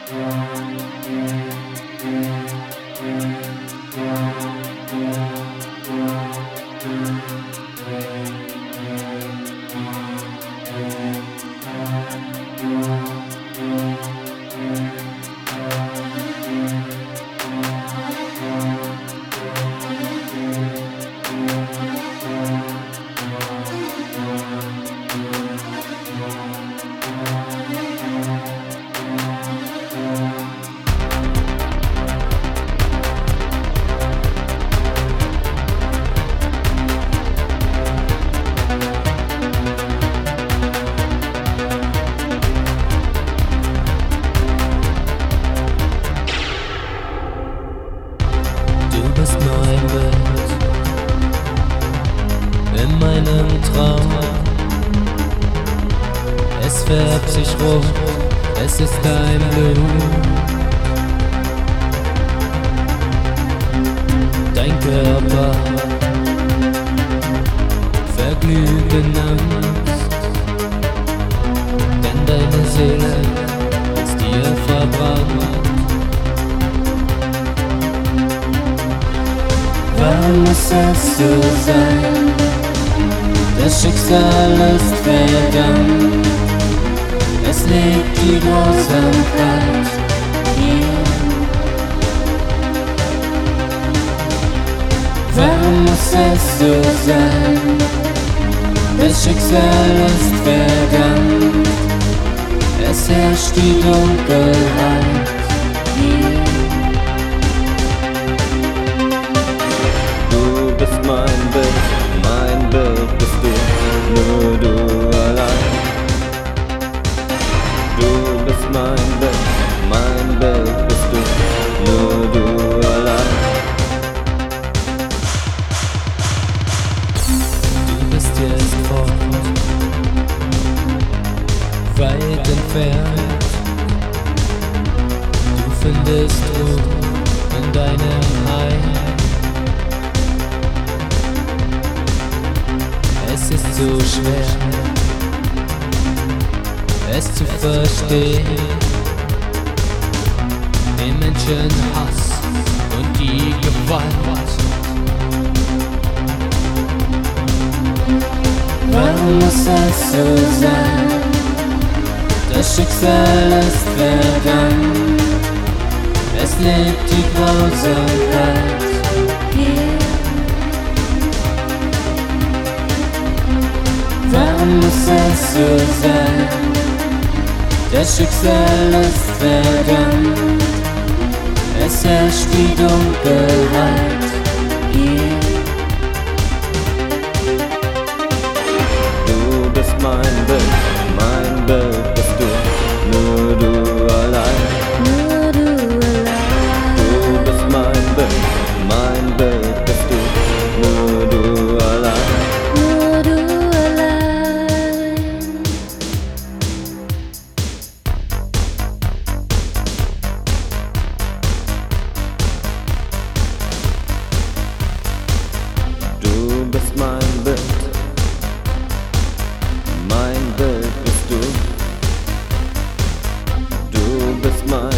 Du bist mein Bild in meinem Traum. Es färbt sich rot, es ist dein Blut. Dein Körper Vergnügen, Angst, denn deine Seele ist dir verbrannt. Warum muss es so sein? Das Schicksal ist verdammt. Es liegt die Grausamkeit hier. Warum muss es so sein? Das Schicksal ist verdammt. Es herrscht die Dunkelheit hier. Du bist mein Bild bist du, nur du allein. Du bist mein Bild bist du, nur du allein. Du bist jetzt fort, weit entfernt. Du findest Ruhe in deinem Heim. Es ist so schwer, es zu verstehen. Den Menschenhass und die Gewalt. Warum muss es so sein? Das Schicksal ist verdammt. Es lebt die Grausamkeit hier. Warum muss es so sein? Das Schicksal ist verdammt. Es herrscht die Dunkelheit hier. Du bist mein Bild bist du, nur du allein. Nur du allein. Du bist mein Bild bist du, nur du allein. Nur du allein. Du bist mein Bild bist du. Du bist mein